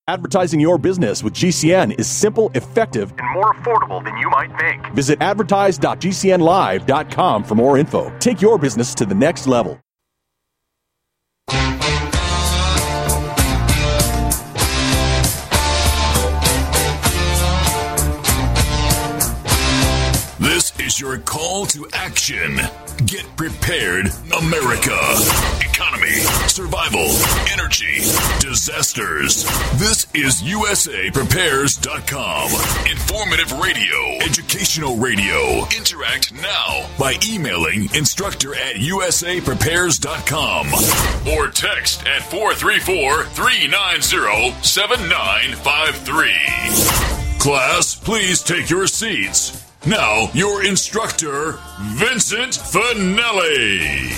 Advertising your business with GCN is simple, effective, and more affordable than you might think. Visit advertise.gcnlive.com for more info. Take your business to the next level. This is your call to action. Get prepared, America. Economy, survival, energy, disasters. This is USAPrepares.com. Informative radio, educational radio. Interact now by emailing instructor@USAPrepares.com or text at 434-390-7953. Class, please take your seats. Now, your instructor, Vincent Finelli.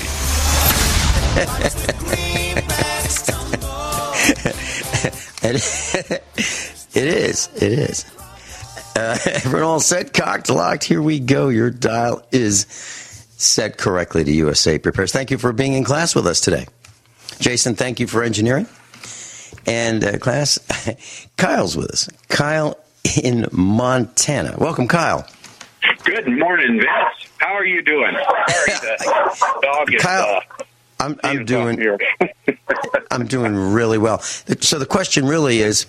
It is. Everyone all set, cocked, locked. Here we go. Your dial is set correctly to USA Prepares. Thank you for being in class with us today. Jason, thank you for engineering. And class, Kyle's with us. Kyle in Montana. Welcome, Kyle. Good morning, Vince. How are you doing? Sorry, the dog is Kyle, I'm doing here. I'm doing really well. So the question really is,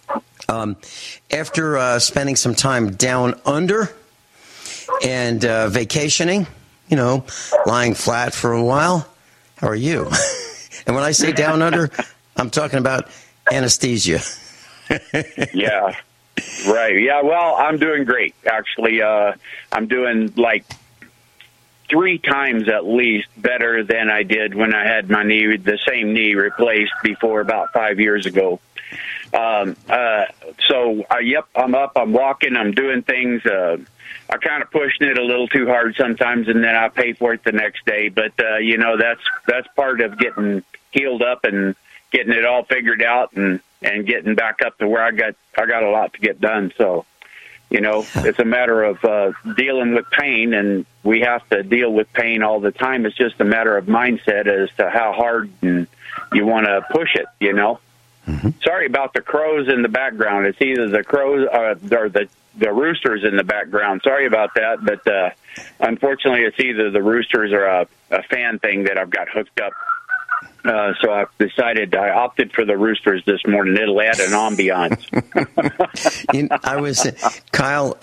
after spending some time down under and vacationing, lying flat for a while, how are you? And when I say down under, I'm talking about anesthesia. Yeah. Right. Yeah. Well, I'm doing great. Actually, I'm doing like 3 times at least better than I did when I had the same knee replaced before about 5 years ago. Yep, I'm up, I'm walking, I'm doing things. I kind of pushing it a little too hard sometimes, and then I pay for it the next day. But, that's part of getting healed up and getting it all figured out and getting back up to where I got a lot to get done. So, it's a matter of dealing with pain, and we have to deal with pain all the time. It's just a matter of mindset as to how hard you want to push it, Mm-hmm. Sorry about the crows in the background. It's either the crows or the roosters in the background. Sorry about that, but unfortunately it's either the roosters or a fan thing that I've got hooked up. So I opted for the roosters this morning. It'll add an ambiance. Kyle,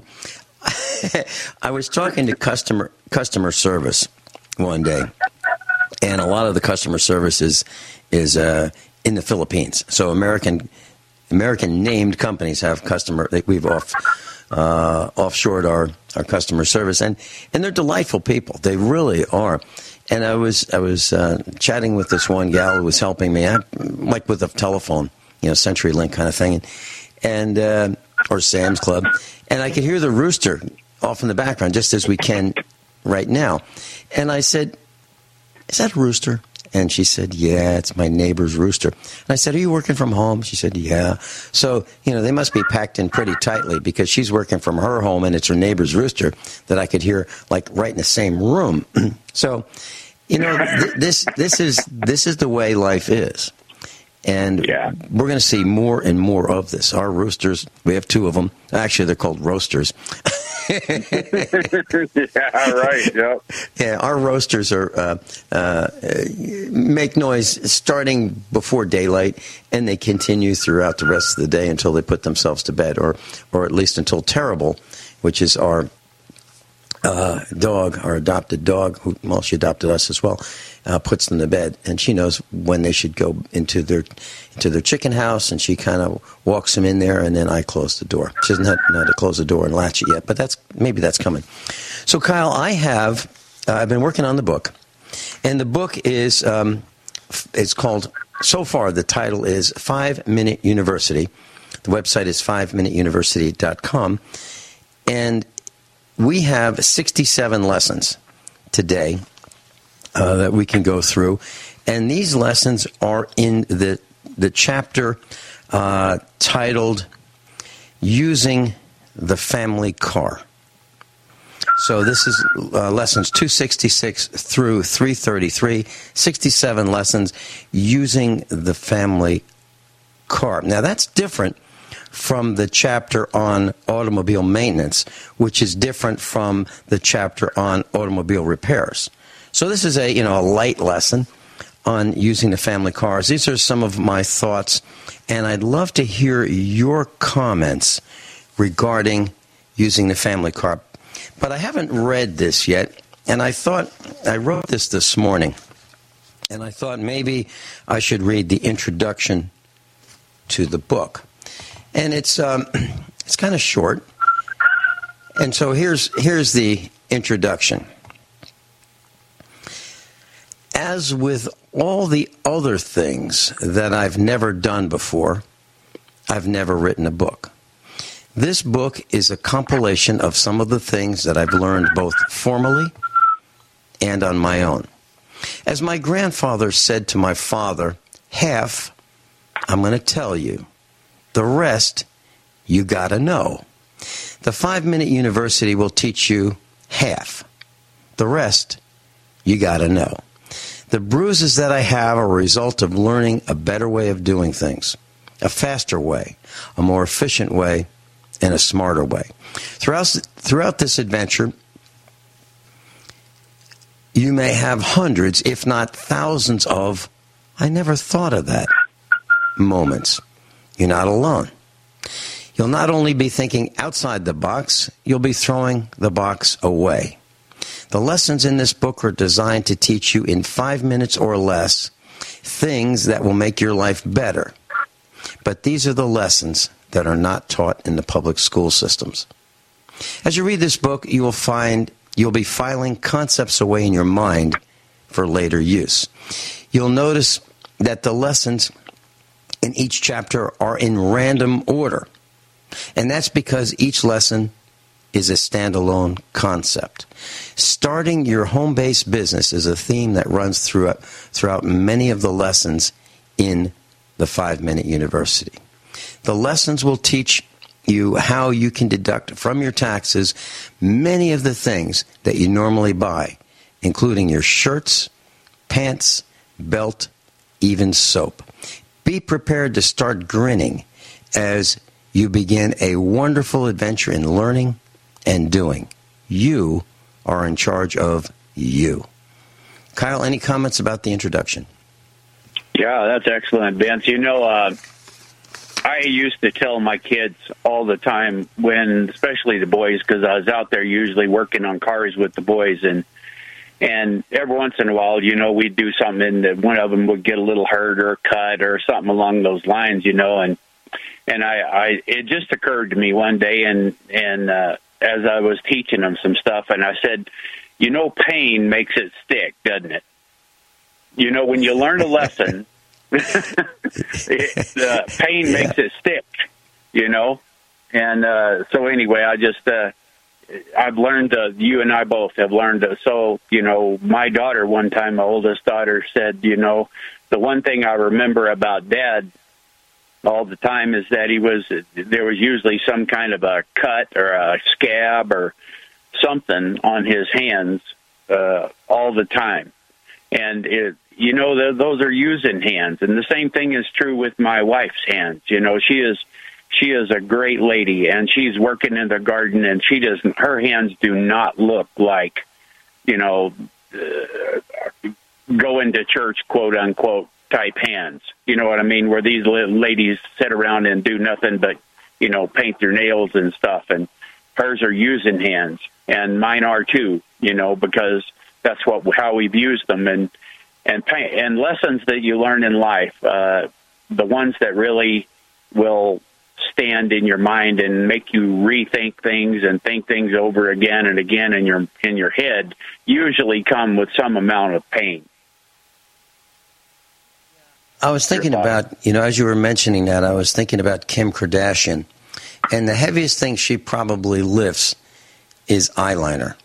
I was talking to customer service one day, and a lot of the customer service is in the Philippines. So American named companies have we've offshored our customer service, and they're delightful people. They really are. And I was chatting with this one gal who was helping me, like with a telephone, CenturyLink kind of thing, and or Sam's Club, and I could hear the rooster off in the background, just as we can right now. And I said, "Is that a rooster?" And she said, "Yeah, it's my neighbor's rooster." And I said, "Are you working from home?" She said, "Yeah." So, they must be packed in pretty tightly, because she's working from her home and it's her neighbor's rooster that I could hear like right in the same room. So, this is the way life is. And we're going to see more and more of this. Our roosters, we have 2 of them. Actually, they're called roasters. Yeah, right. Yep. Yeah, our roasters are make noise starting before daylight, and they continue throughout the rest of the day until they put themselves to bed, or at least until Terrible, which is our dog, our adopted dog, she adopted us as well, puts them to bed, and she knows when they should go into their chicken house, and she kind of walks them in there, and then I close the door. She doesn't know how to close the door and latch it yet, but maybe that's coming. So, Kyle, I've been working on the book, and the book is it's called, so far the title is 5-Minute University. The website is 5minuteuniversity.com, and we have 67 lessons today that we can go through, and these lessons are in the chapter titled "Using the Family Car." So this is lessons 266 through 333, 67 lessons using the family car. Now, that's different from the chapter on automobile maintenance, which is different from the chapter on automobile repairs. So this is a light lesson on using the family cars. These are some of my thoughts, and I'd love to hear your comments regarding using the family car. But I haven't read this yet, and I wrote this morning, and I thought maybe I should read the introduction to the book. And it's kind of short. And so here's the introduction. As with all the other things that I've never done before, I've never written a book. This book is a compilation of some of the things that I've learned both formally and on my own. As my grandfather said to my father, half I'm going to tell you. The rest, you got to know. The 5-Minute University will teach you half. The rest, you got to know. The bruises that I have are a result of learning a better way of doing things, a faster way, a more efficient way, and a smarter way. Throughout this adventure, you may have hundreds, if not thousands of, I never thought of that, moments. You're not alone. You'll not only be thinking outside the box, you'll be throwing the box away. The lessons in this book are designed to teach you in 5 minutes or less things that will make your life better. But these are the lessons that are not taught in the public school systems. As you read this book, you will find you'll be filing concepts away in your mind for later use. You'll notice that the lessons in each chapter are in random order. And that's because each lesson is a standalone concept. Starting your home-based business is a theme that runs throughout many of the lessons in the 5-Minute University. The lessons will teach you how you can deduct from your taxes many of the things that you normally buy, including your shirts, pants, belt, even soap. Be prepared to start grinning as you begin a wonderful adventure in learning and doing. You are in charge of you. Kyle, any comments about the introduction? Yeah, that's excellent, Vince. I used to tell my kids all the time especially the boys, because I was out there usually working on cars with the boys, and every once in a while, we'd do something that one of them would get a little hurt or cut or something along those lines, and it just occurred to me one day, and as I was teaching them some stuff, and I said, pain makes it stick, doesn't it? When you learn a lesson, pain makes it stick, And so anyway, I've learned, you and I both have learned. So, my daughter, one time, my oldest daughter said, the one thing I remember about Dad all the time is that there was usually some kind of a cut or a scab or something on his hands all the time. And those are using hands. And the same thing is true with my wife's hands. She is a great lady, and she's working in the garden, and her hands do not look like, going to church, quote unquote, type hands. You know what I mean? Where these ladies sit around and do nothing but, paint their nails and stuff. And hers are using hands, and mine are too, because that's how we've used them. And lessons that you learn in life, the ones that really will stand in your mind and make you rethink things and think things over again and again in your head, usually come with some amount of pain. I was thinking about, as you were mentioning that, I was thinking about Kim Kardashian, and the heaviest thing she probably lifts is eyeliner,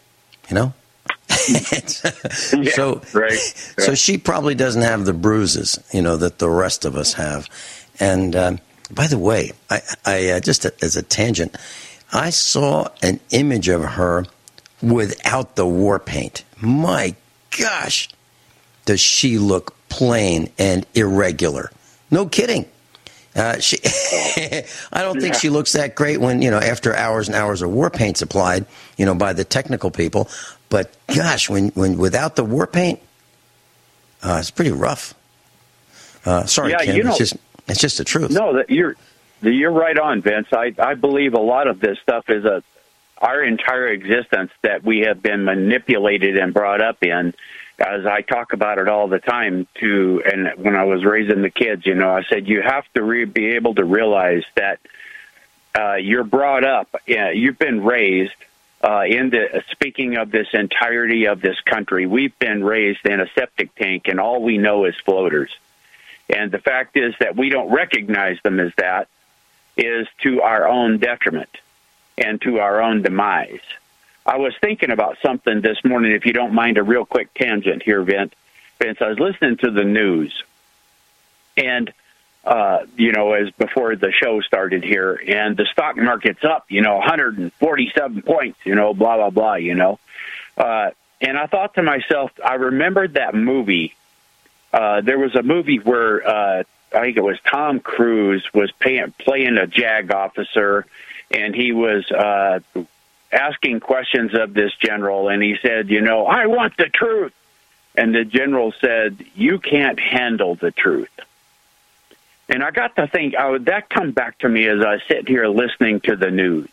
So she probably doesn't have the bruises, that the rest of us have. And by the way, I just as a tangent, I saw an image of her without the war paint. My gosh, does she look plain and irregular? No kidding. She, I don't think she looks that great when, after hours and hours of war paint's applied, by the technical people. But gosh, when without the war paint, it's pretty rough. Sorry, Kim, it's just the truth. No, you're right on, Vince. I believe a lot of this stuff is our entire existence that we have been manipulated and brought up in. As I talk about it all the time, and when I was raising the kids, I said you have to be able to realize that you're brought up, you've been raised speaking of this entirety of this country, we've been raised in a septic tank, and all we know is floaters. And the fact is that we don't recognize them as that is to our own detriment and to our own demise. I was thinking about something this morning, if you don't mind a real quick tangent here, Vince. I was listening to the news, and, as before the show started here, and the stock market's up, 147 points, blah, blah, blah, and I thought to myself, I remembered that movie. There was a movie where I think it was Tom Cruise was playing a JAG officer, and he was asking questions of this general, and he said, I want the truth. And the general said, you can't handle the truth. And I got to think, that come back to me as I sit here listening to the news.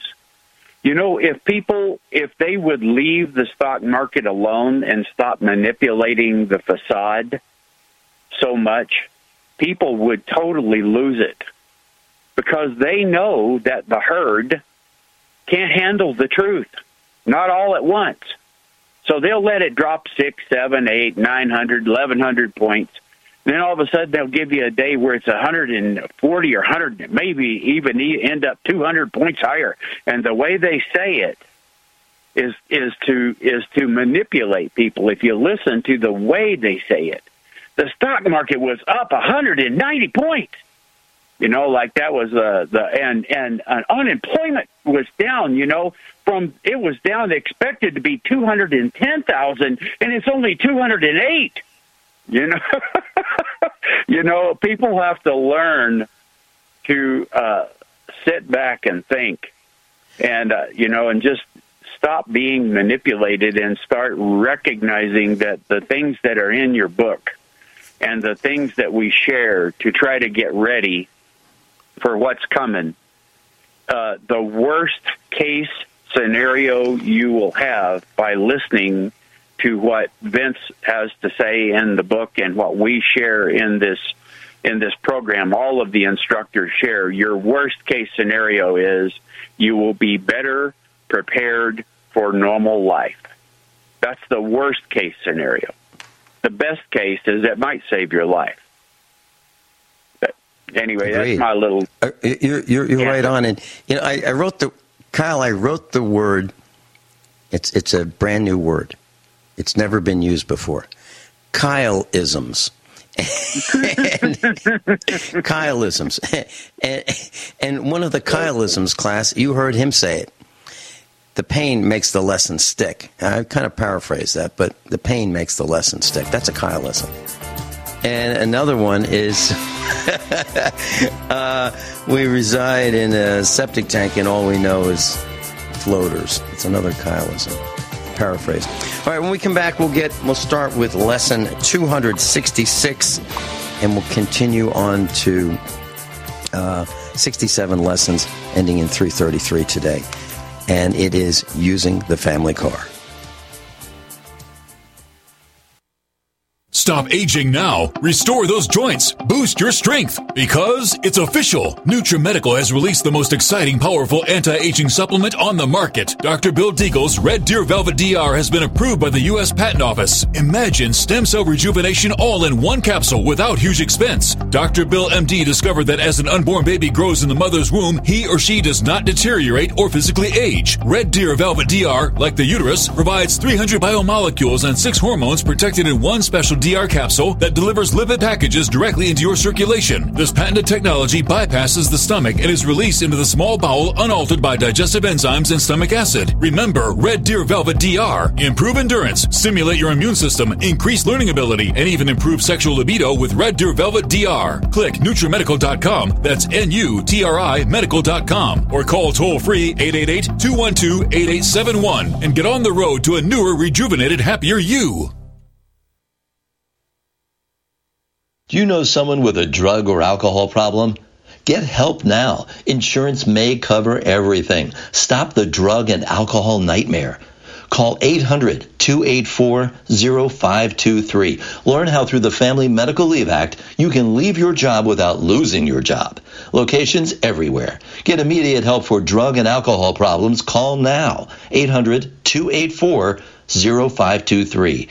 If they would leave the stock market alone and stop manipulating the facade so much, people would totally lose it, because they know that the herd can't handle the truth, not all at once. So they'll let it drop 6, 7, 8, 900, 1,100 points. Then all of a sudden they'll give you a day where it's 140 or 100, maybe even end up 200 points higher. And the way they say it is to manipulate people. If you listen to the way they say it, the stock market was up 190 points. Like that was and unemployment was down, it was down, expected to be 210,000, and it's only 208. People have to learn to sit back and think, and and just stop being manipulated and start recognizing that the things that are in your book and the things that we share to try to get ready for what's coming, the worst case scenario you will have by listening to what Vince has to say in the book and what we share in this program, all of the instructors share. Your worst case scenario is you will be better prepared for normal life. That's the worst case scenario. The best case is it might save your life. Anyway, Agreed. That's my little. You're right on, and I wrote the word. It's a brand new word. It's never been used before. Kyle-isms. Kyle-isms, and one of the Kyle-isms class, you heard him say it. The pain makes the lesson stick. I kind of paraphrase that, but the pain makes the lesson stick. That's a Kyle-ism. And another one is we reside in a septic tank and all we know is floaters. It's another Kyle-ism. Paraphrase. All right, when we come back, we'll start with lesson 266, and we'll continue on to 67 lessons ending in 333 today. And it is using the family car. Stop aging now. Restore those joints. Boost your strength. Because it's official. NutriMedical has released the most exciting, powerful anti-aging supplement on the market. Dr. Bill Deagle's Red Deer Velvet DR has been approved by the U.S. Patent Office. Imagine stem cell rejuvenation all in one capsule without huge expense. Dr. Bill MD discovered that as an unborn baby grows in the mother's womb, he or she does not deteriorate or physically age. Red Deer Velvet DR, like the uterus, provides 300 biomolecules and 6 hormones protected in one special DR DR capsule that delivers lipid packages directly into your circulation. This patented technology bypasses the stomach and is released into the small bowel unaltered by digestive enzymes and stomach acid. Remember Red Deer Velvet DR. Improve endurance, stimulate your immune system, increase learning ability, and even improve sexual libido with Red Deer Velvet DR. Click NutriMedical.com, that's NUTRI Medical.com, or call toll-free 888-212-8871 and get on the road to a newer, rejuvenated, happier you. Do you know someone with a drug or alcohol problem? Get help now. Insurance may cover everything. Stop the drug and alcohol nightmare. Call 800-284-0523. Learn how through the Family Medical Leave Act, you can leave your job without losing your job. Locations everywhere. Get immediate help for drug and alcohol problems. Call now. 800-284-0523.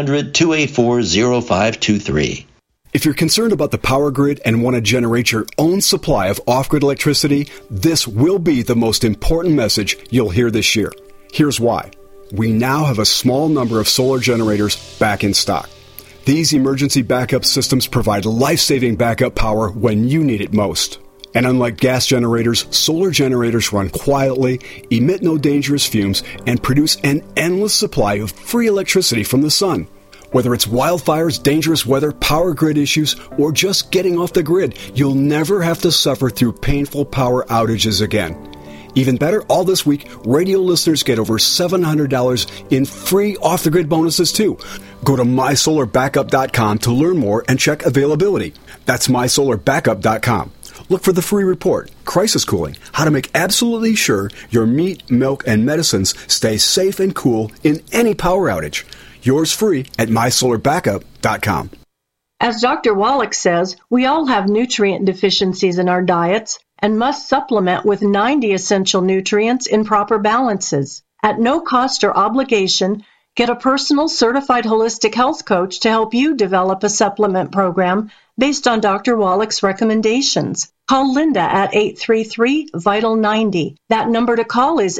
800-284-0523. If you're concerned about the power grid and want to generate your own supply of off-grid electricity, this will be the most important message you'll hear this year. Here's why. We now have a small number of solar generators back in stock. These emergency backup systems provide life-saving backup power when you need it most. And unlike gas generators, solar generators run quietly, emit no dangerous fumes, and produce an endless supply of free electricity from the sun. Whether it's wildfires, dangerous weather, power grid issues, or just getting off the grid, you'll never have to suffer through painful power outages again. Even better, all this week, radio listeners get over $700 in free off-the-grid bonuses, too. Go to mysolarbackup.com to learn more and check availability. That's mysolarbackup.com. Look for the free report, Crisis Cooling, how to make absolutely sure your meat, milk, and medicines stay safe and cool in any power outage. Yours free at mysolarbackup.com. As Dr. Wallach says, we all have nutrient deficiencies in our diets and must supplement with 90 essential nutrients in proper balances. At no cost or obligation, get a personal certified holistic health coach to help you develop a supplement program based on Dr. Wallach's recommendations. Call Linda at 833-VITAL-90. That number to call is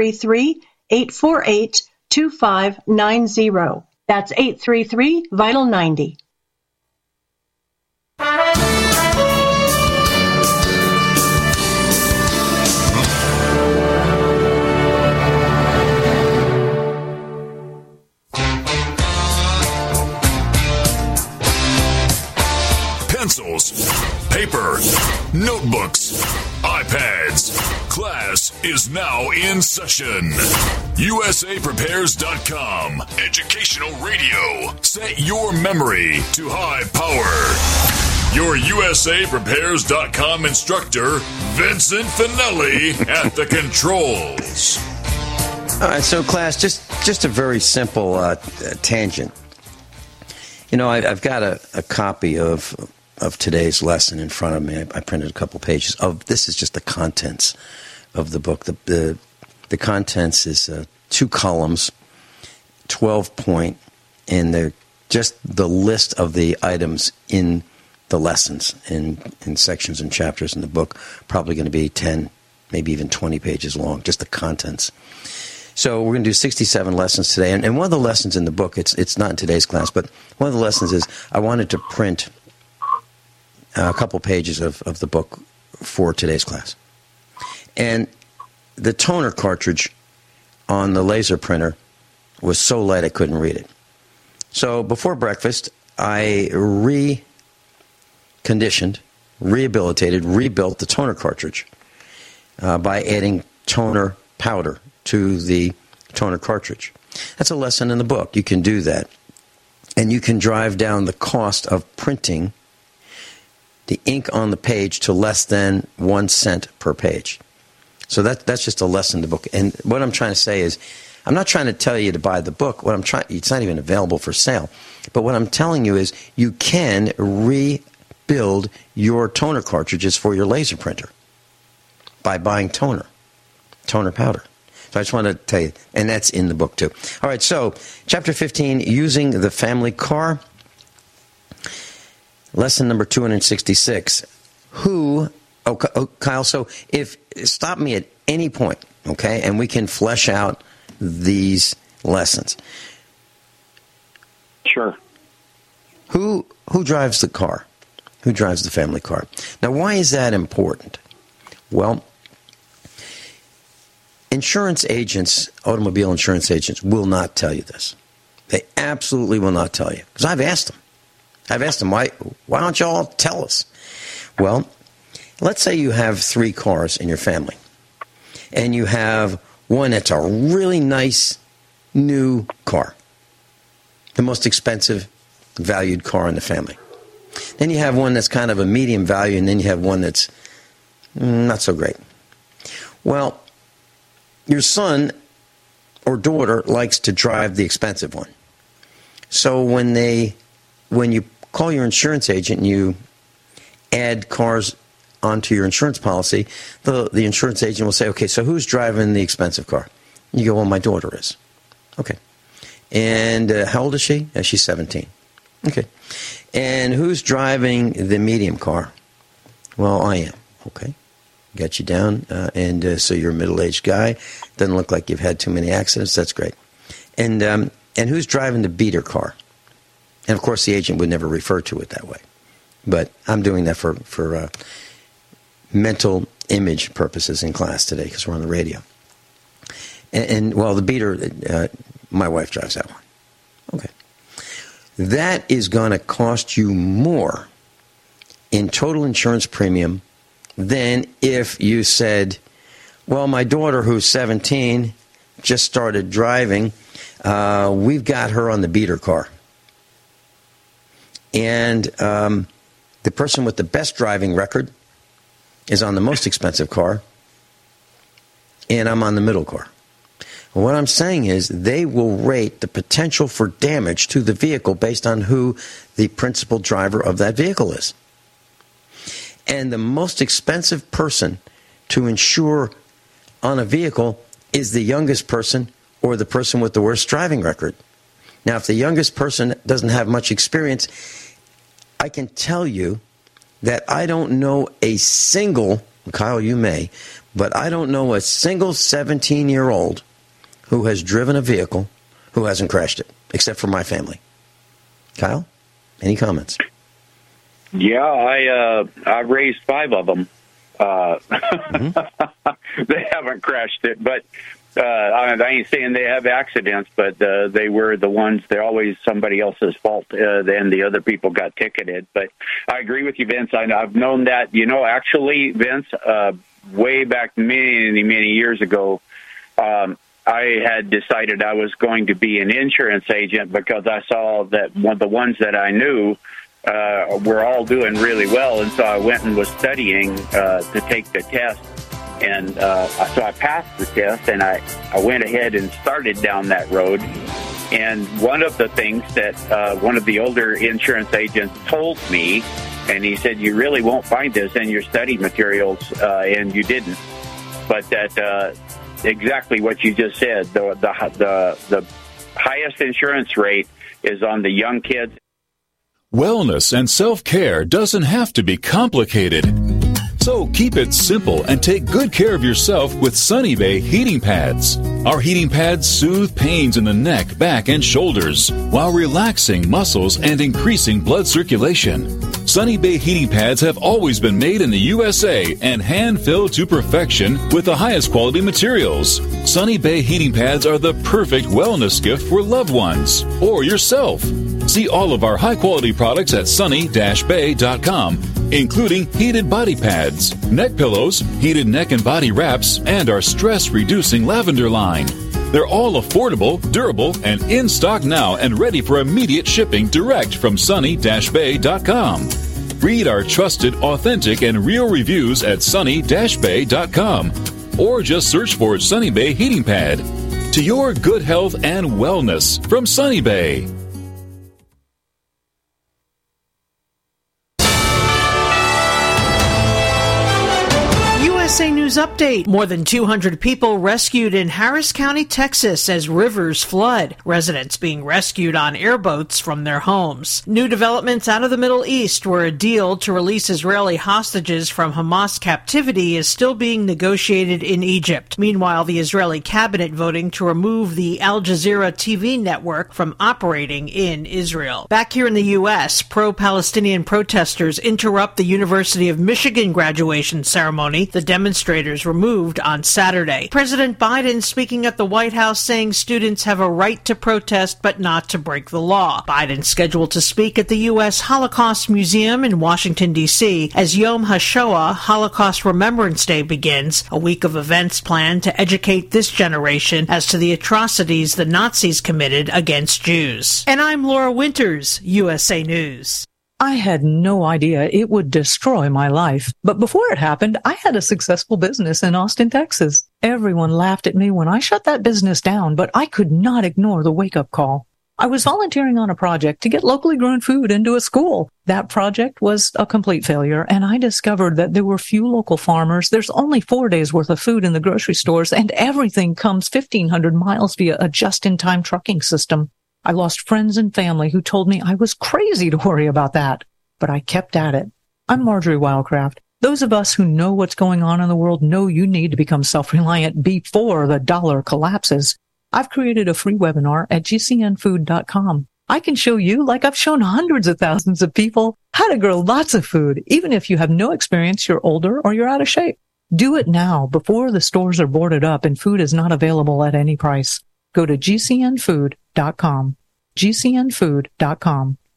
833-848-2590. That's 833-VITAL-90. Pencils, paper, notebooks, iPads. Class is now in session. USAPrepares.com. Educational radio. Set your memory to high power. Your USAPrepares.com instructor, Vincent Finelli, at the controls. All right, so class, just a very simple tangent. You know, I've got a copy of today's lesson in front of me. I printed a couple pages of. This is just the contents of the book. The contents is 2 columns, 12-point, and they're just the list of the items in the lessons in sections and chapters in the book. Probably going to be 10, maybe even 20 pages long. Just the contents. So we're going to do 67 lessons today, and one of the lessons in the book, it's not in today's class, but one of the lessons is I wanted to print a couple pages of the book for today's class. And the toner cartridge on the laser printer was so light I couldn't read it. So before breakfast, I reconditioned, rehabilitated, rebuilt the toner cartridge by adding toner powder to the toner cartridge. That's a lesson in the book. You can do that. And you can drive down the cost of printing the ink on the page to less than 1 cent per page. So that's just a lesson in the book. And what I'm trying to say is, I'm not trying to tell you to buy the book. It's not even available for sale. But what I'm telling you is you can rebuild your toner cartridges for your laser printer by buying toner powder. So I just want to tell you, and that's in the book too. All right, so Chapter 15, Using the Family Car. Lesson number 266. Kyle, so stop me at any point, okay, and we can flesh out these lessons. Sure. Who drives the car? Who drives the family car? Now, why is that important? Well, insurance agents, automobile insurance agents, will not tell you this. They absolutely will not tell you. Because I've asked them, why don't you all tell us? Well, let's say you have 3 cars in your family. And you have one that's a really nice new car. The most expensive, valued car in the family. Then you have one that's kind of a medium value, and then you have one that's not so great. Well, your son or daughter likes to drive the expensive one. So when you call your insurance agent and you add cars onto your insurance policy, the insurance agent will say, okay, so who's driving the expensive car? You go, well, my daughter is. Okay. And how old is she? She's 17. Okay. And who's driving the medium car? Well, I am. Okay. Got you down. So you're a middle-aged guy. Doesn't look like you've had too many accidents. That's great. And who's driving the beater car? And, of course, the agent would never refer to it that way. But I'm doing that for mental image purposes in class today because we're on the radio. And the beater, my wife drives that one. Okay. That is going to cost you more in total insurance premium than if you said, well, my daughter, who's 17, just started driving. We've got her on the beater car. And the person with the best driving record is on the most expensive car, and I'm on the middle car. What I'm saying is they will rate the potential for damage to the vehicle based on who the principal driver of that vehicle is. And the most expensive person to insure on a vehicle is the youngest person or the person with the worst driving record. Now, if the youngest person doesn't have much experience, I can tell you that I don't know a single, Kyle, you may, but I don't know a single 17-year-old who has driven a vehicle who hasn't crashed it, except for my family. Kyle, any comments? Yeah, I raised 5 of them. They haven't crashed it, but I ain't saying they have accidents, but they were the ones, they're always somebody else's fault, then the other people got ticketed. But I agree with you, Vince. I've known that, actually, Vince, way back many, many years ago, I had decided I was going to be an insurance agent because I saw that the ones that I knew were all doing really well, and so I went and was studying to take the test. And so I passed the test, and I went ahead and started down that road. And one of the things that one of the older insurance agents told me, and he said, you really won't find this in your study materials, and you didn't. But that exactly what you just said, the highest insurance rate is on the young kids. Wellness and self-care doesn't have to be complicated. So keep it simple and take good care of yourself with Sunny Bay heating pads. Our heating pads soothe pains in the neck, back, and shoulders while relaxing muscles and increasing blood circulation. Sunny Bay heating pads have always been made in the USA and hand-filled to perfection with the highest quality materials. Sunny Bay heating pads are the perfect wellness gift for loved ones or yourself. See all of our high-quality products at sunny-bay.com, including heated body pads, neck pillows, heated neck and body wraps, and our stress-reducing lavender line. They're all affordable, durable, and in stock now and ready for immediate shipping direct from sunny-bay.com. Read our trusted, authentic, and real reviews at sunny-bay.com or just search for Sunny Bay Heating Pad. To your good health and wellness from Sunny Bay. USA News Update. More than 200 people rescued in Harris County, Texas as rivers flood. Residents being rescued on airboats from their homes. New developments out of the Middle East, where a deal to release Israeli hostages from Hamas captivity is still being negotiated in Egypt. Meanwhile, the Israeli cabinet voting to remove the Al Jazeera TV network from operating in Israel. Back here in the U.S., pro-Palestinian protesters interrupt the University of Michigan graduation ceremony. The demonstrators were moved on Saturday. President Biden speaking at the White House saying students have a right to protest but not to break the law. Biden scheduled to speak at the U.S. Holocaust Museum in Washington, D.C. as Yom HaShoah, Holocaust Remembrance Day, begins, a week of events planned to educate this generation as to the atrocities the Nazis committed against Jews. And I'm Laura Winters, USA News. I had no idea it would destroy my life. But before it happened, I had a successful business in Austin, Texas. Everyone laughed at me when I shut that business down, but I could not ignore the wake-up call. I was volunteering on a project to get locally grown food into a school. That project was a complete failure, and I discovered that there were few local farmers. There's only 4 days worth of food in the grocery stores, and everything comes 1,500 miles via a just-in-time trucking system. I lost friends and family who told me I was crazy to worry about that, but I kept at it. I'm Marjorie Wildcraft. Those of us who know what's going on in the world know you need to become self-reliant before the dollar collapses. I've created a free webinar at gcnfood.com. I can show you, like I've shown hundreds of thousands of people, how to grow lots of food, even if you have no experience, you're older, or you're out of shape. Do it now before the stores are boarded up and food is not available at any price. Go to gcnfood.com. gcnfood.com.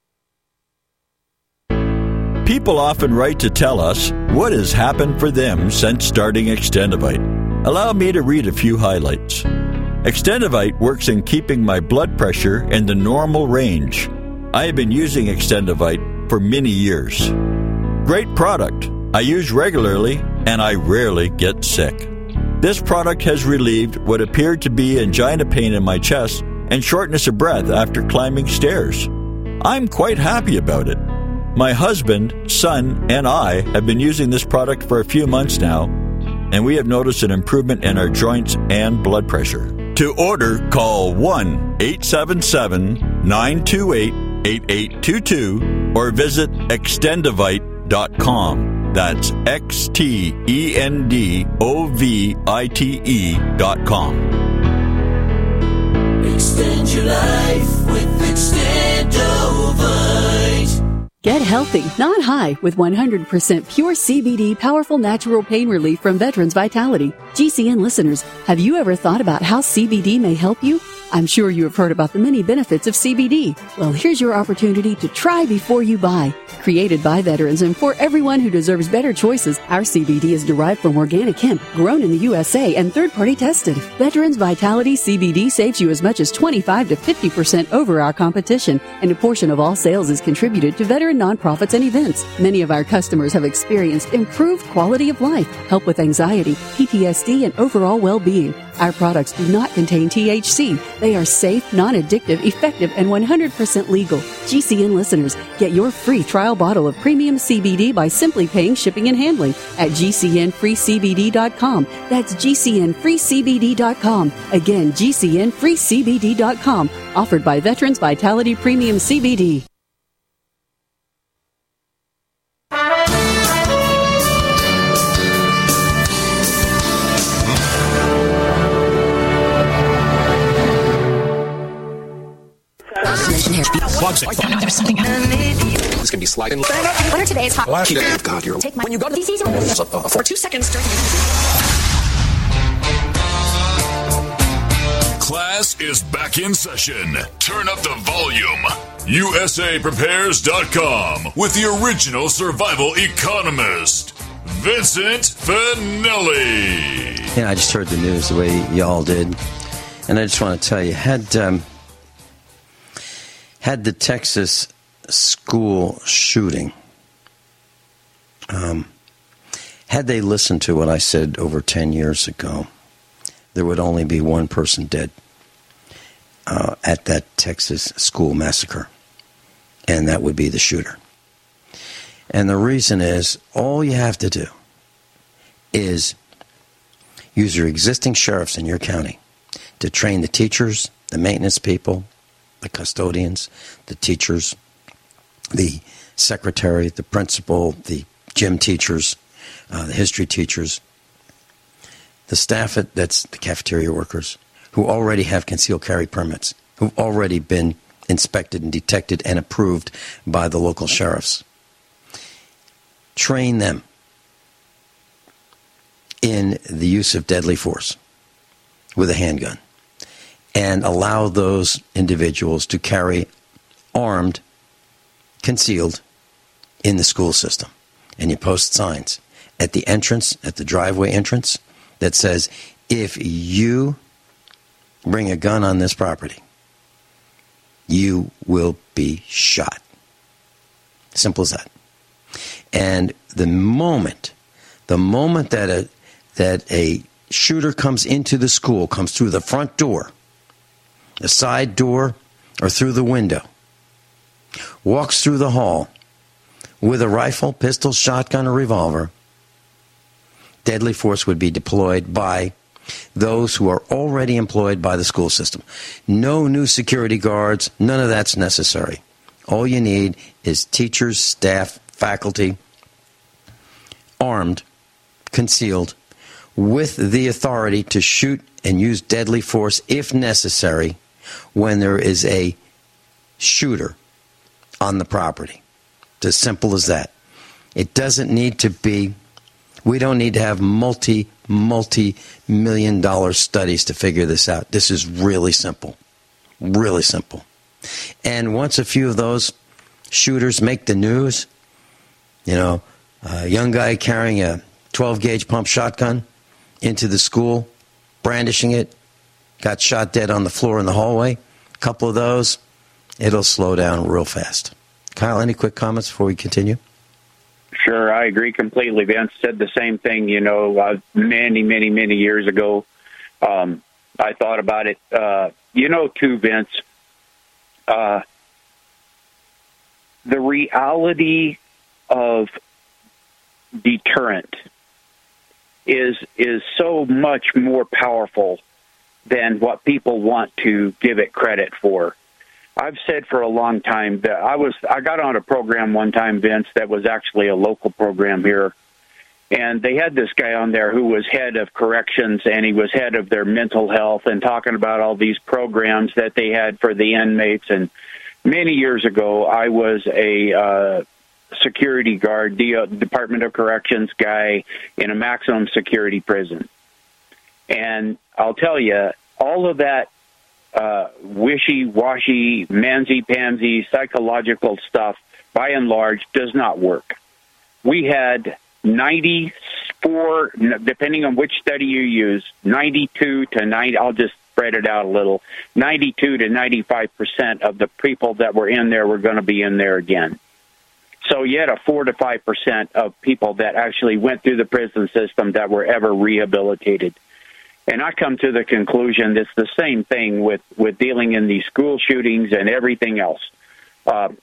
People often write to tell us what has happened for them since starting Extendivite. Allow me to read a few highlights. Extendivite works in keeping my blood pressure in the normal range. I have been using Extendivite for many years. Great product. I use regularly and I rarely get sick. This product has relieved what appeared to be angina pain in my chest and shortness of breath after climbing stairs. I'm quite happy about it. My husband, son, and I have been using this product for a few months now, and we have noticed an improvement in our joints and blood pressure. To order, call 1-877-928-8822 or visit extendivite.com. That's XTENDOVITE.com. Extend your life with Extendovite. Get healthy, not high, with 100% pure CBD powerful natural pain relief from Veterans Vitality. GCN listeners, have you ever thought about how CBD may help you? I'm sure you have heard about the many benefits of CBD. Well, here's your opportunity to try before you buy. Created by veterans and for everyone who deserves better choices, our CBD is derived from organic hemp, grown in the USA and third-party tested. Veterans Vitality CBD saves you as much as 25 to 50% over our competition, and a portion of all sales is contributed to veteran nonprofits and events. Many of our customers have experienced improved quality of life, help with anxiety, PTSD, and overall well-being. Our products do not contain THC. They are safe, non-addictive, effective, and 100% legal. GCN listeners, get your free trial bottle of premium CBD by simply paying shipping and handling at GCNFreeCBD.com. That's GCNFreeCBD.com. Again, GCNFreeCBD.com. Offered by Veterans Vitality Premium CBD. There's something this can be sliding. What are today's hot? God, you're take my when you go to DC for 2 seconds during Class is back in session. Turn up the volume. USAPrepares.com with the original survival economist, Vincent Finelli. Yeah, I just heard the news the way y'all did, and I just want to tell you, had the Texas school shooting, had they listened to what I said over 10 years ago, there would only be one person dead at that Texas school massacre, and that would be the shooter. And the reason is, all you have to do is use your existing sheriffs in your county to train the teachers, the maintenance people, the custodians, the teachers, the secretary, the principal, the gym teachers, the history teachers, the staff that's the cafeteria workers who already have concealed carry permits, who've already been inspected and detected and approved by the local sheriffs. Train them in the use of deadly force with a handgun and allow those individuals to carry armed, concealed in the school system. And you post signs at the entrance, at the driveway entrance, that says, if you bring a gun on this property, you will be shot. Simple as that. And the moment that a shooter comes into the school, comes through the front door, the side door, or through the window, walks through the hall with a rifle, pistol, shotgun, or revolver, deadly force would be deployed by those who are already employed by the school system. No new security guards, none of that's necessary. All you need is teachers, staff, faculty, armed, concealed, with the authority to shoot and use deadly force if necessary when there is a shooter on the property. It's as simple as that. It doesn't need to be, we don't need to have multi-million-dollar studies to figure this out. This is really simple. Really simple. And once a few of those shooters make the news, a young guy carrying a 12-gauge pump shotgun into the school, brandishing it, got shot dead on the floor in the hallway. A couple of those, it'll slow down real fast. Kyle, any quick comments before we continue? Sure, I agree completely. Vince said the same thing, many years ago. I thought about it. Too, Vince, the reality of deterrent is so much more powerful than what people want to give it credit for. I've said for a long time that I got on a program one time, Vince, that was actually a local program here, and they had this guy on there who was head of corrections, and he was head of their mental health, and talking about all these programs that they had for the inmates. And many years ago, I was a security guard, Department of Corrections guy in a maximum security prison. And I'll tell you, all of that wishy-washy, mamsy-pamsy, psychological stuff, by and large, does not work. We had 94, depending on which study you use, 92 to 90, I'll just spread it out a little, 92 to 95% of the people that were in there were going to be in there again. So you had a 4 to 5% of people that actually went through the prison system that were ever rehabilitated. And I come to the conclusion it's the same thing with dealing in these school shootings and everything else. The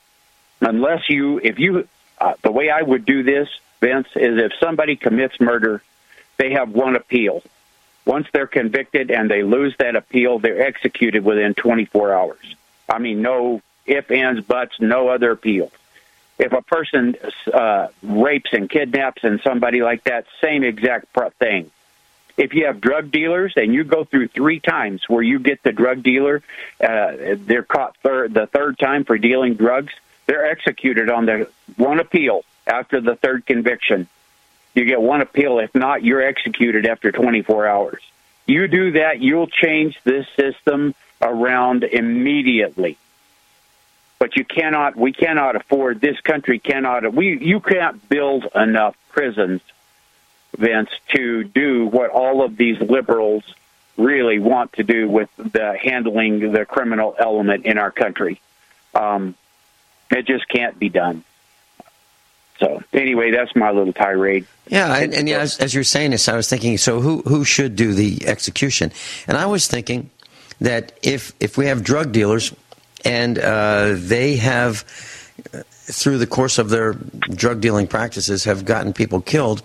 way I would do this, Vince, is if somebody commits murder, they have one appeal. Once they're convicted and they lose that appeal, they're executed within 24 hours. I mean, no ifs, ands, buts, no other appeal. If a person rapes and kidnaps and somebody like that, same exact thing. If you have drug dealers and you go through 3 times where you get the drug dealer, they're caught the third time for dealing drugs, they're executed on the one appeal after the third conviction. You get one appeal. If not, you're executed after 24 hours. You do that, you'll change this system around immediately. But we cannot afford, this country you can't build enough prisons, Vince, to do what all of these liberals really want to do with the handling the criminal element in our country. It just can't be done. So anyway, that's my little tirade. Yeah, and as you're saying this, I was thinking, so who should do the execution? And I was thinking that if we have drug dealers and they have, through the course of their drug dealing practices, have gotten people killed,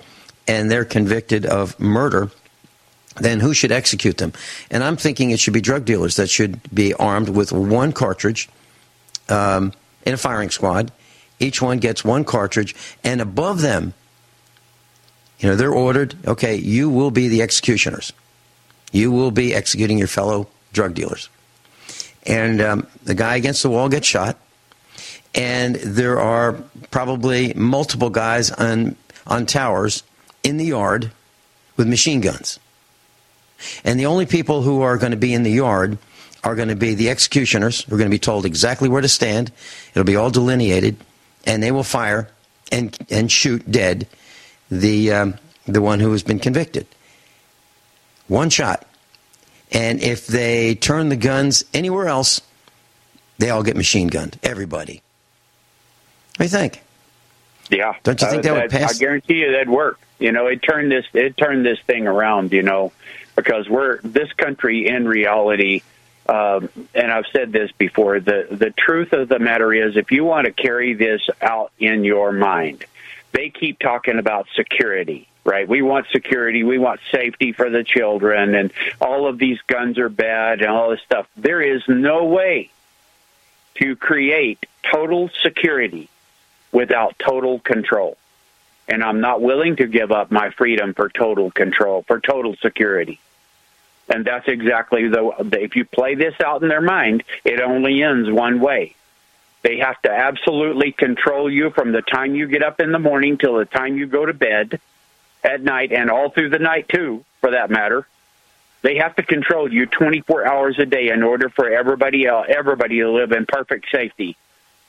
and they're convicted of murder, then who should execute them? And I'm thinking it should be drug dealers that should be armed with one cartridge in a firing squad. Each one gets one cartridge, and above them, they're ordered, okay, you will be the executioners. You will be executing your fellow drug dealers. And the guy against the wall gets shot, and there are probably multiple guys on towers in the yard with machine guns. And the only people who are going to be in the yard are going to be the executioners, who are going to be told exactly where to stand. It'll be all delineated, and they will fire and shoot dead the one who has been convicted. One shot. And if they turn the guns anywhere else, they all get machine gunned. Everybody. What do you think? Yeah. Don't you think that would pass? I guarantee you that'd work. It turned this thing around, because this country in reality, and I've said this before, the truth of the matter is, if you want to carry this out in your mind, they keep talking about security, right? We want security. We want safety for the children, and all of these guns are bad and all this stuff. There is no way to create total security without total control. And I'm not willing to give up my freedom for total control, for total security. And that's exactly if you play this out in their mind, it only ends one way. They have to absolutely control you from the time you get up in the morning till the time you go to bed at night, and all through the night too, for that matter. They have to control you 24 hours a day in order for everybody to live in perfect safety.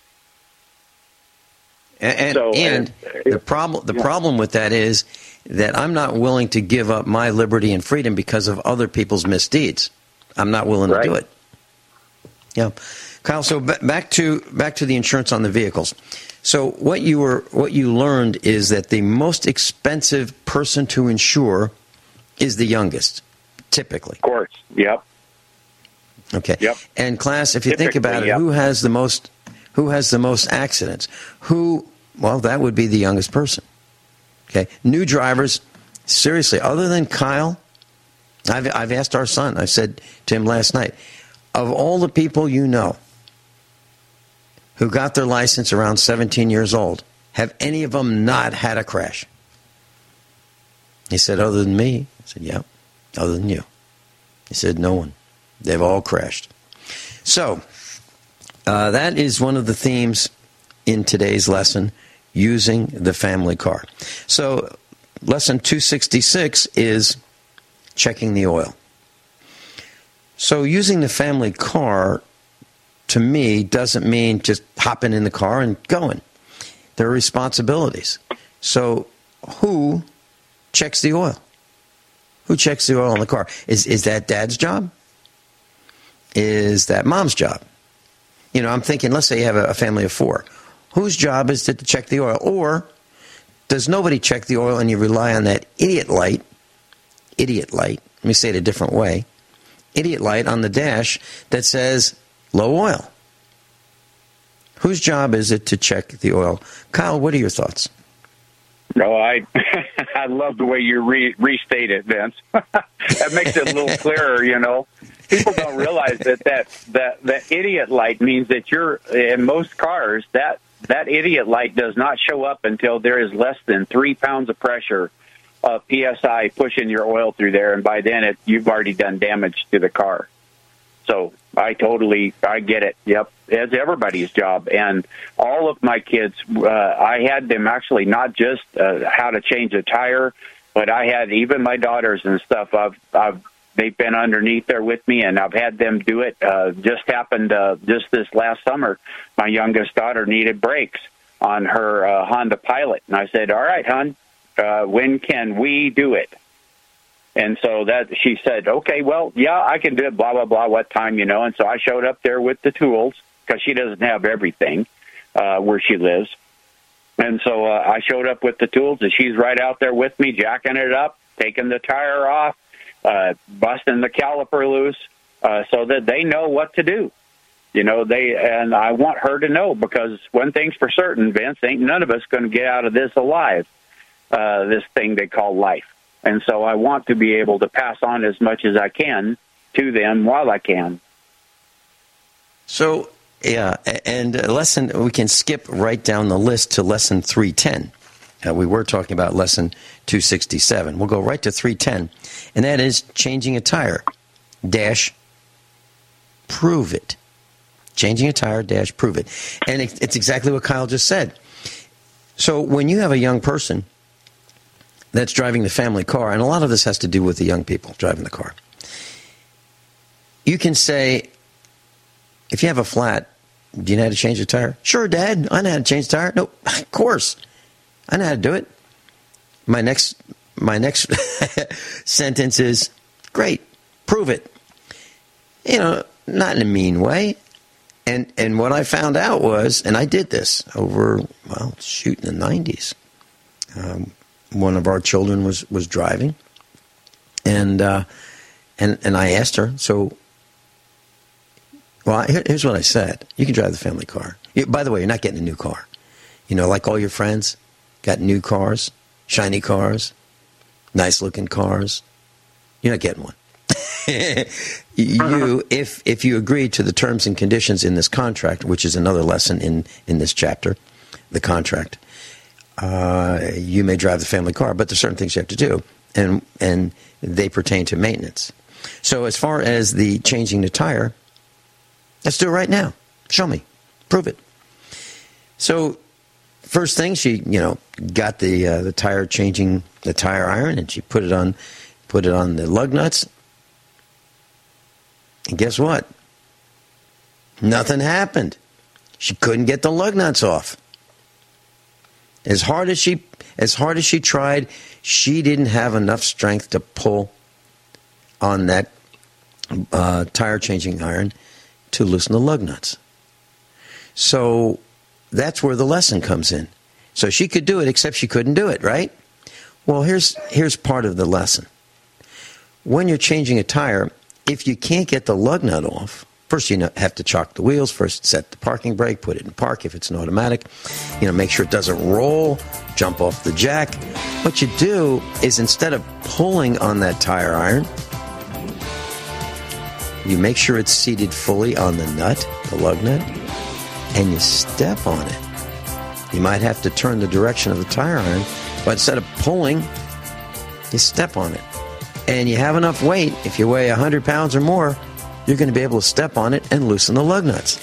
And the problem with that is that I'm not willing to give up my liberty and freedom because of other people's misdeeds. I'm not willing to do it. Yeah, Kyle. So back to the insurance on the vehicles. So what you learned is that the most expensive person to insure is the youngest, typically. Of course. Yep. Okay. Yep. And class, if you think about it, who has the most accidents? Well, that would be the youngest person. Okay. New drivers, seriously, other than Kyle, I've asked our son, I said to him last night, of all the people you know who got their license around 17 years old, have any of them not had a crash? He said, other than me. I said, yeah, other than you. He said, no one. They've all crashed. So that is one of the themes in today's lesson, using the family car. So lesson 266 is checking the oil. So using the family car, to me, doesn't mean just hopping in the car and going. There are responsibilities. So who checks the oil? Who checks the oil in the car? Is that dad's job? Is that mom's job? I'm thinking, let's say you have a family of 4. Whose job is it to check the oil? Or does nobody check the oil and you rely on that idiot light, let me say it a different way, idiot light on the dash that says low oil? Whose job is it to check the oil? Kyle, what are your thoughts? No, I love the way you restate it, Vince. That makes it a little clearer, People don't realize that idiot light means that you're, in most cars, that idiot light does not show up until there is less than 3 pounds of pressure of PSI pushing your oil through there, and by then you've already done damage to the car. So I get it. Yep, it's everybody's job. And all of my kids, I had them actually not just how to change a tire, but I had even my daughters and stuff. They've been underneath there with me, and I've had them do it. Just happened just this last summer. My youngest daughter needed brakes on her Honda Pilot, and I said, all right, hon, when can we do it? And so she said, okay, well, yeah, I can do it, blah, blah, blah, what time, And so I showed up there with the tools, because she doesn't have everything where she lives. And so I showed up with the tools, and she's right out there with me, jacking it up, taking the tire off, busting the caliper loose, so that they know what to do. And I want her to know, because one thing's for certain, Vince, ain't none of us going to get out of this alive. this thing they call life. And so I want to be able to pass on as much as I can to them while I can. So, yeah, and we can skip right down the list to lesson 310. We were talking about lesson 267. We'll go right to 310, and that is changing a tire, prove it. Changing a tire, prove it. And it's exactly what Kyle just said. So when you have a young person that's driving the family car, and a lot of this has to do with the young people driving the car, you can say, if you have a flat, do you know how to change a tire? Sure, Dad, I know how to change a tire. No, of course. I know how to do it. My next sentence is, great, prove it. You know, not in a mean way. And what I found out was, and I did this over, in the 90s. One of our children was driving, and I asked her, here's what I said. You can drive the family car. By the way, you're not getting a new car. You know, like all your friends got new cars, shiny cars, nice-looking cars. You're not getting one. If you agree to the terms and conditions in this contract, which is another lesson in this chapter, the contract, you may drive the family car, but there's certain things you have to do, and they pertain to maintenance. So as far as the changing the tire, let's do it right now. Show me. Prove it. So first thing, she got the tire changing, the tire iron, and she put it on the lug nuts. And guess what? Nothing happened. She couldn't get the lug nuts off. As hard as she tried, she didn't have enough strength to pull on that tire changing iron to loosen the lug nuts. So that's where the lesson comes in. So she could do it, except she couldn't do it, right? Well, here's part of the lesson. When you're changing a tire, if you can't get the lug nut off, first you have to chock the wheels, first set the parking brake, put it in park if it's an automatic, make sure it doesn't roll, jump off the jack. What you do is, instead of pulling on that tire iron, you make sure it's seated fully on the nut, the lug nut, and you step on it. You might have to turn the direction of the tire iron, but instead of pulling, you step on it. And you have enough weight, if you weigh 100 pounds or more, you're going to be able to step on it and loosen the lug nuts.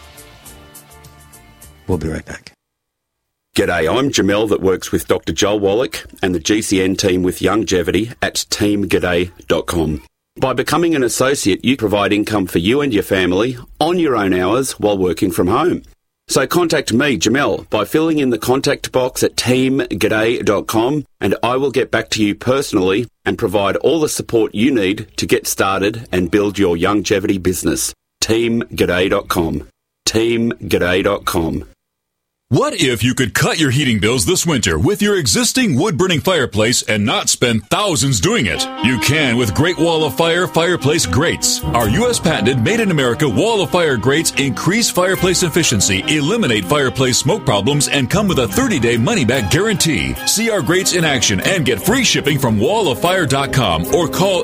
We'll be right back. G'day, I'm Jamel that works with Dr. Joel Wallach and the GCN team with Longevity at teamg'day.com. By becoming an associate, you provide income for you and your family on your own hours while working from home. So contact me, Jamel, by filling in the contact box at teamg'day.com, and I will get back to you personally and provide all the support you need to get started and build your longevity business. teamg'day.com. teamg'day.com. What if you could cut your heating bills this winter with your existing wood-burning fireplace and not spend thousands doing it? You can with Great Wall of Fire fireplace grates. Our U.S. patented made-in-America Wall of Fire grates increase fireplace efficiency, eliminate fireplace smoke problems, and come with a 30-day money-back guarantee. See our grates in action and get free shipping from walloffire.com or call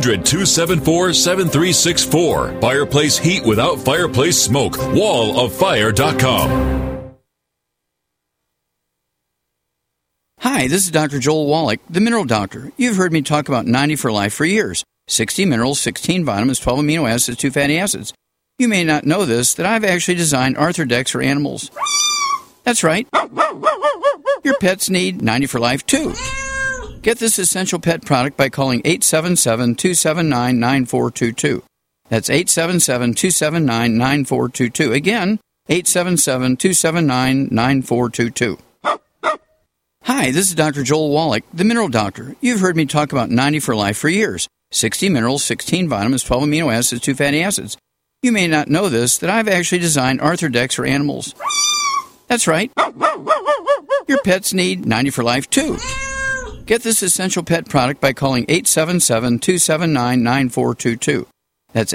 800-274-7364. Fireplace heat without fireplace smoke. walloffire.com. Hi, this is Dr. Joel Wallach, the Mineral Doctor. You've heard me talk about 90 for Life for years. 60 minerals, 16 vitamins, 12 amino acids, 2 fatty acids. You may not know this, that I've actually designed Arthrodex for animals. That's right. Your pets need 90 for Life, too. Get this essential pet product by calling 877-279-9422. That's 877-279-9422. Again, 877-279-9422. Hi, this is Dr. Joel Wallach, the Mineral Doctor. You've heard me talk about 90 for Life for years. 60 minerals, 16 vitamins, 12 amino acids, 2 fatty acids. You may not know this, that I've actually designed Arthrodex for animals. That's right. Your pets need 90 for Life, too. Get this essential pet product by calling 877-279-9422. That's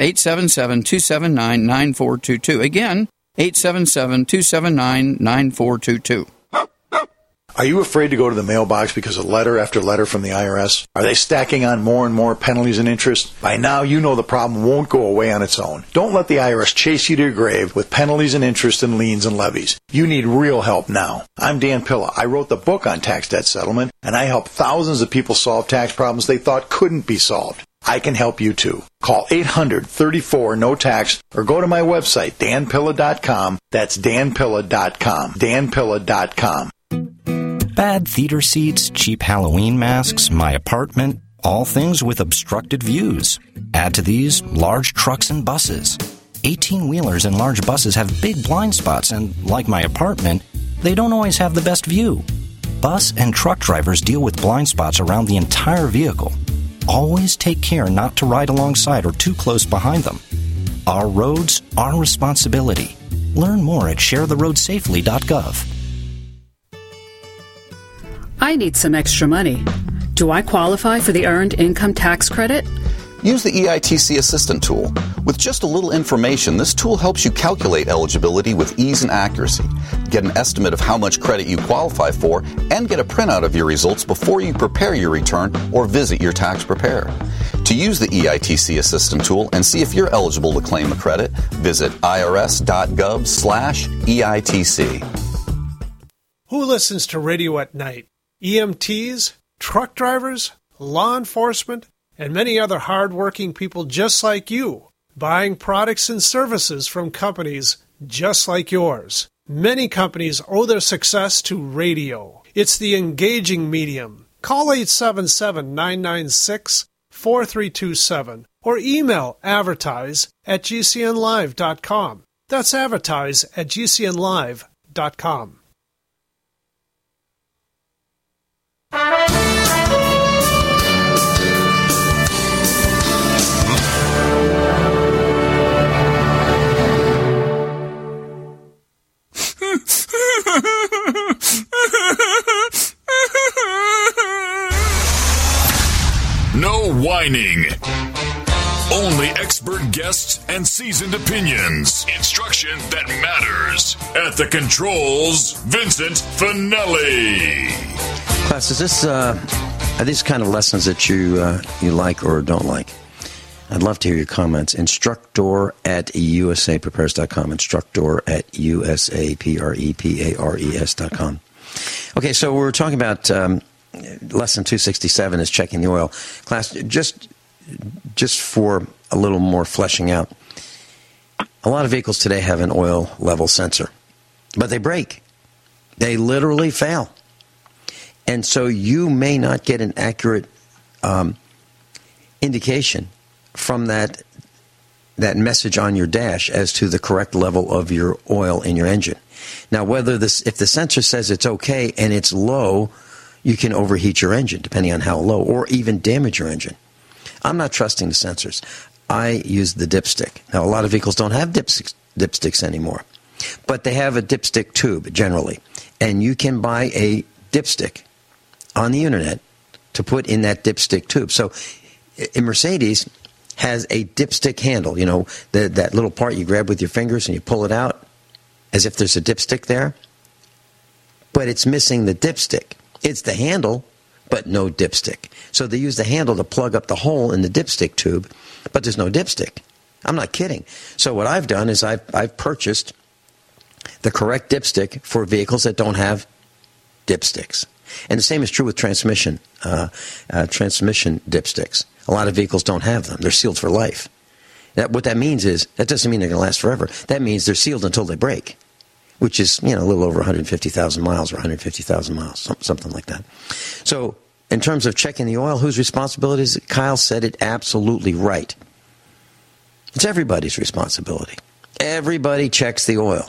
877-279-9422. Again, 877-279-9422. Are you afraid to go to the mailbox because of letter after letter from the IRS? Are they stacking on more and more penalties and interest? By now, you know the problem won't go away on its own. Don't let the IRS chase you to your grave with penalties and interest and liens and levies. You need real help now. I'm Dan Pilla. I wrote the book on tax debt settlement, and I help thousands of people solve tax problems they thought couldn't be solved. I can help you too. Call 800-34-NO-TAX or go to my website, danpilla.com. That's danpilla.com. danpilla.com. Bad theater seats, cheap Halloween masks, my apartment, all things with obstructed views. Add to these large trucks and buses. 18-wheelers and large buses have big blind spots, and like my apartment, they don't always have the best view. Bus and truck drivers deal with blind spots around the entire vehicle. Always take care not to ride alongside or too close behind them. Our roads, our responsibility. Learn more at sharetheroadsafely.gov. I need some extra money. Do I qualify for the Earned Income Tax Credit? Use the EITC Assistant tool. With just a little information, this tool helps you calculate eligibility with ease and accuracy, get an estimate of how much credit you qualify for, and get a printout of your results before you prepare your return or visit your tax preparer. To use the EITC Assistant tool and see if you're eligible to claim a credit, visit irs.gov/EITC. Who listens to radio at night? EMTs, truck drivers, law enforcement, and many other hard-working people just like you, buying products and services from companies just like yours. Many companies owe their success to radio. It's the engaging medium. Call 877-996-4327 or email advertise@gcnlive.com. That's advertise@gcnlive.com. No whining. Only expert guests and seasoned opinions. Instruction that matters. At the controls, Vincent Finelli. Class, are these kind of lessons that you like or don't like? I'd love to hear your comments. Instructor@usaprepares.com. Instructor@usaprepares.com. Okay, so we're talking about lesson 267 is checking the oil. Class, just for a little more fleshing out, a lot of vehicles today have an oil level sensor, but they break. They literally fail. And so you may not get an accurate indication from that message on your dash as to the correct level of your oil in your engine. Now, if the sensor says it's okay and it's low, you can overheat your engine, depending on how low, or even damage your engine. I'm not trusting the sensors. I use the dipstick. Now, a lot of vehicles don't have dipsticks anymore, but they have a dipstick tube, generally. And you can buy a dipstick on the internet to put in that dipstick tube. So, in Mercedes has a dipstick handle, that little part you grab with your fingers and you pull it out as if there's a dipstick there, but it's missing the dipstick. It's the handle, but no dipstick. So they use the handle to plug up the hole in the dipstick tube, but there's no dipstick. I'm not kidding. So what I've done is I've purchased the correct dipstick for vehicles that don't have dipsticks. And the same is true with transmission dipsticks. A lot of vehicles don't have them. They're sealed for life. What that means is, that doesn't mean they're going to last forever. That means they're sealed until they break, which is, a little over 150,000 miles or 150,000 miles, something like that. So in terms of checking the oil, whose responsibility is it? Kyle said it absolutely right. It's everybody's responsibility. Everybody checks the oil.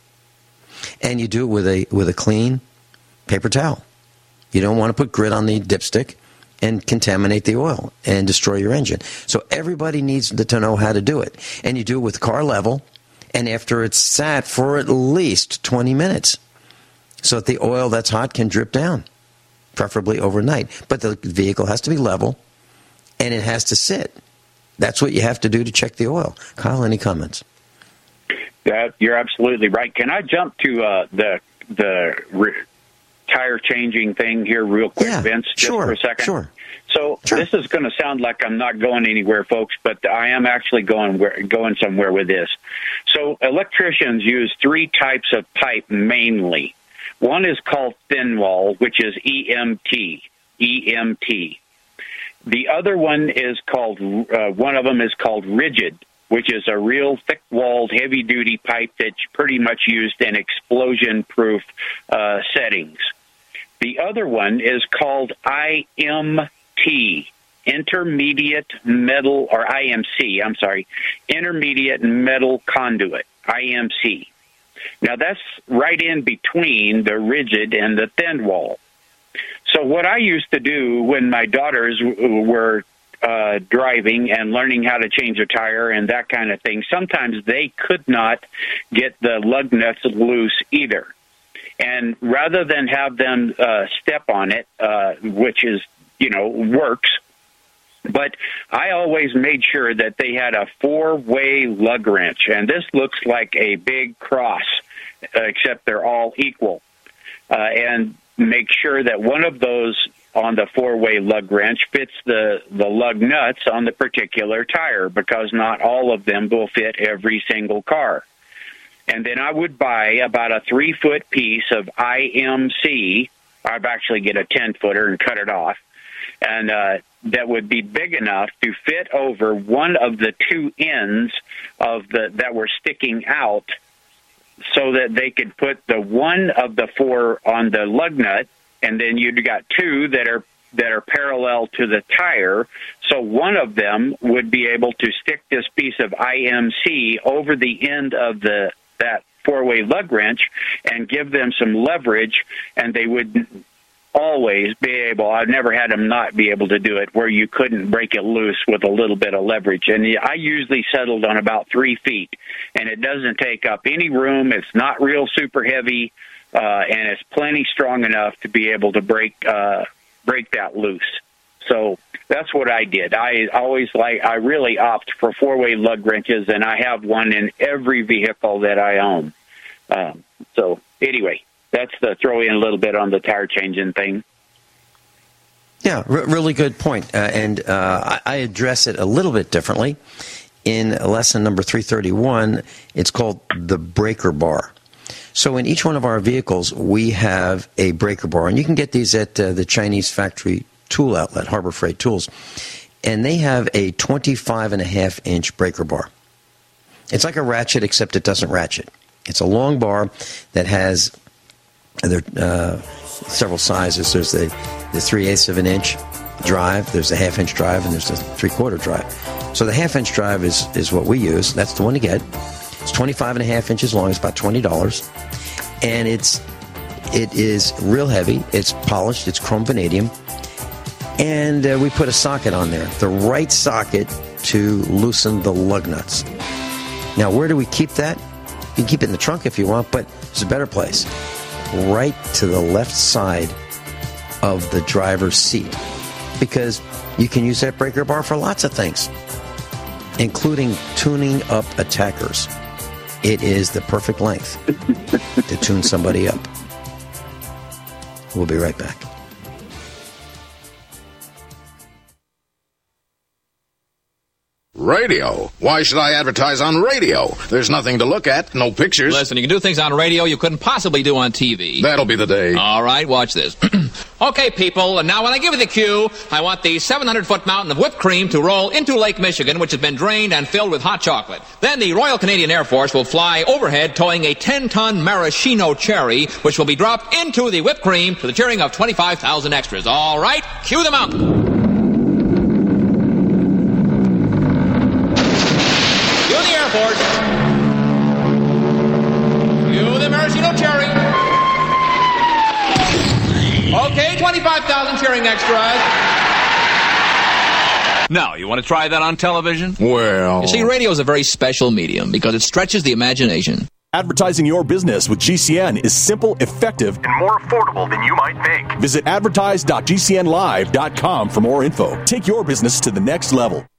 And you do it with a clean paper towel. You don't want to put grit on the dipstick and contaminate the oil and destroy your engine. So everybody needs to know how to do it. And you do it with car level, and after it's sat for at least 20 minutes, so that the oil that's hot can drip down, preferably overnight. But the vehicle has to be level, and it has to sit. That's what you have to do to check the oil. Kyle, any comments? You're absolutely right. Can I jump to the tire changing thing here real quick, Vince, just for a second? Sure. So this is going to sound like I'm not going anywhere, folks, but I am actually going somewhere with this. So electricians use 3 types of pipe mainly. One is called thin wall, which is EMT. The other one is called, one of them is called rigid, which is a real thick-walled, heavy-duty pipe that's pretty much used in explosion-proof settings. The other one is called IMT, Intermediate Metal, or IMC, I'm sorry, Intermediate Metal Conduit, IMC. Now, that's right in between the rigid and the thin wall. So what I used to do when my daughters were driving and learning how to change a tire and that kind of thing, sometimes they could not get the lug nuts loose either. And rather than have them step on it, which is, works, but I always made sure that they had a 4-way lug wrench. And this looks like a big cross, except they're all equal. And make sure that one of those on the 4-way lug wrench fits the lug nuts on the particular tire, because not all of them will fit every single car. And then I would buy about a 3-foot piece of IMC. I'd actually get a 10-footer and cut it off. And that would be big enough to fit over one of the 2 ends of that were sticking out, so that they could put the one of the 4 on the lug nut, and then you've got 2 that are parallel to the tire. So one of them would be able to stick this piece of IMC over the end of that 4-way lug wrench and give them some leverage, and they would always be able, I've never had them not be able to do it, where you couldn't break it loose with a little bit of leverage. And I usually settled on about 3 feet, and it doesn't take up any room. It's not real super heavy, and it's plenty strong enough to be able to break that loose. So that's what I did. I really opt for 4-way lug wrenches, and I have one in every vehicle that I own. So anyway, that's the throw in a little bit on the tire changing thing. Yeah, really good point. And I address it a little bit differently. In lesson number 331, it's called the breaker bar. So in each one of our vehicles, we have a breaker bar. And you can get these at the Chinese factory tool outlet, Harbor Freight Tools. And they have a 25.5-inch breaker bar. It's like a ratchet, except it doesn't ratchet. It's a long bar that has several sizes. There's the 3/8 of an inch drive, there's a 1/2-inch drive, and there's a 3/4 drive. So the 1/2-inch drive is what we use. That's the one to get. It's 25.5 inches long. It's about $20. And it is real heavy. It's polished. It's chrome vanadium. And we put a socket on there, the right socket to loosen the lug nuts. Now, where do we keep that? You can keep it in the trunk if you want, but there's a better place. Right to the left side of the driver's seat, because you can use that breaker bar for lots of things, including tuning up attackers. It is the perfect length to tune somebody up. We'll be right back. Radio? Why should I advertise on radio? There's nothing to look at, no pictures. Listen, you can do things on radio you couldn't possibly do on TV. That'll be the day. All right, watch this. Okay, people, and now when I give you the cue, I want the 700-foot mountain of whipped cream to roll into Lake Michigan, which has been drained and filled with hot chocolate. Then the Royal Canadian Air Force will fly overhead towing a 10-ton maraschino cherry, which will be dropped into the whipped cream to the cheering of 25,000 extras. All right, cue the mountain. You the maraschino cherry. Okay, 25,000 cheering extras. Now, you want to try that on television? Well... You see, radio is a very special medium because it stretches the imagination. Advertising your business with GCN is simple, effective, and more affordable than you might think. Visit advertise.gcnlive.com for more info. Take your business to the next level.